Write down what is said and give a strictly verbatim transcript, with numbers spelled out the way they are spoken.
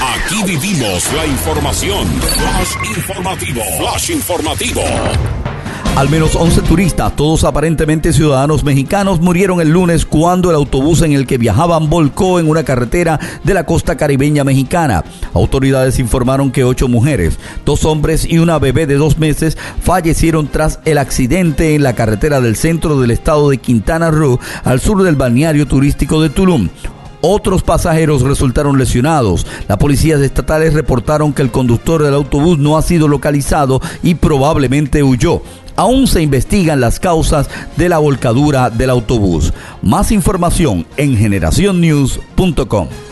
Aquí vivimos la información. Flash informativo. Flash informativo. Al menos once turistas, todos aparentemente ciudadanos mexicanos, murieron el lunes cuando el autobús en el que viajaban volcó en una carretera de la costa caribeña mexicana. Autoridades informaron que ocho mujeres, dos hombres y una bebé de dos meses fallecieron tras el accidente en la carretera del centro del estado de Quintana Roo, al sur del balneario turístico de Tulum. Otros pasajeros resultaron lesionados. Las policías estatales reportaron que el conductor del autobús no ha sido localizado y probablemente huyó. Aún se investigan las causas de la volcadura del autobús. Más información en generación news punto com.